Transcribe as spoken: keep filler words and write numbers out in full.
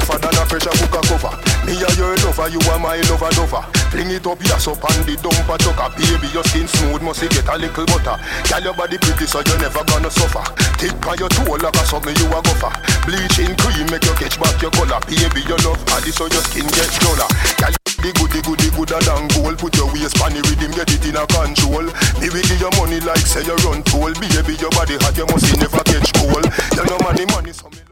tougher than a pressure cooker cover. Me a your lover, you are my lover lover. Fling it up, yes up on the dumper chucker. Baby, your skin smooth, must you get a little butter. Girl, your body pretty, so you never gonna suffer. Tick by your toe like a something you a gopher. Bleaching cream make you catch back your color. Baby, your love body, so your skin gets duller. Girl, the goody goody gooder than gold. Put your waist on the rhythm, get it in a control. Me will give your money like say you run toll. Baby, your body hot, you must never catch cold. You know money, money, so me